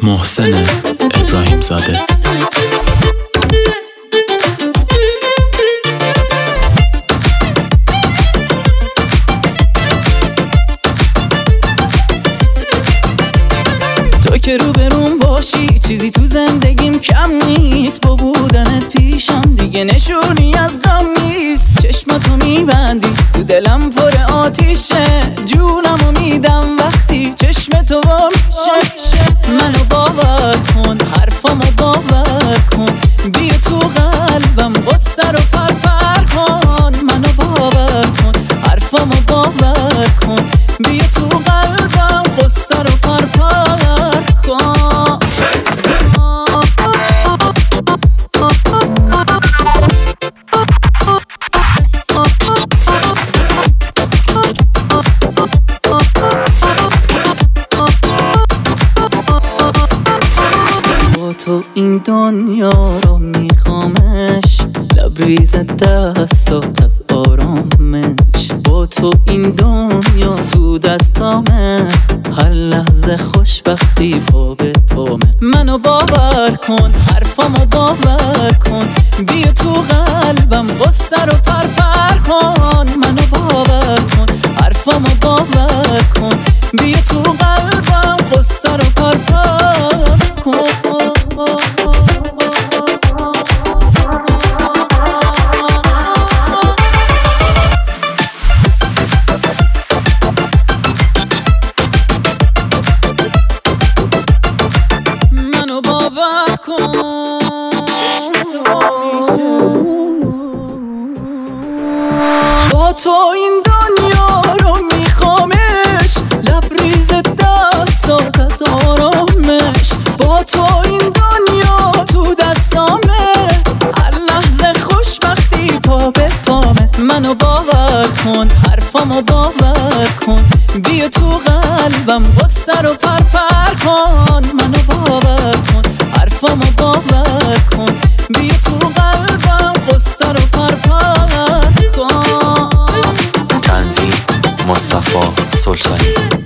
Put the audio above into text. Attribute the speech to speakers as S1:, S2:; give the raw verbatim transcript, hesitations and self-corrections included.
S1: محسن ابراهیم زاده.
S2: تو که رو بروم باشی چیزی تو زندگیم کم نیست، با بودنت پیشم دیگه نشونی از غم نیست. چشماتو میبندی تو دلم پر آتیشه، جونمو میدم وقتی چشم تو وا میشه. منو باور کن، حرفامو باور کن، بیا تو قلبم غصه رو پر پر کن. منو باور کن، حرفامو باور کن، بیا تو قلبم غصه رو پر پر کن. تو این دنیا رو میخوامش، لبریز دستات از آرامش. با تو این دنیا تو دستامه، هر لحظه خوشبختی پا به پامه. منو باور کن، حرفامو باور کن، بیا تو قلبم غصه رو پر پر کن. منو باور کن، حرفامو باور کن، بیا تو قلبم غصه رو پر پر کن. منو باور کن، با تو این دنیا رو میخوامش، لبریز دستات از آرامش. با تو این دنیا تو دستامه، هر لحظه خوشبختی پا به پامه. منو باور کن، حرفامو باور کن، بیا تو قلبم غصه رو پر پر کن. منو باور کن، حرفامو باور کن، بیا تو قلبم غصه رو پر پر کن.
S1: تنظیم مصطفی سلطانی.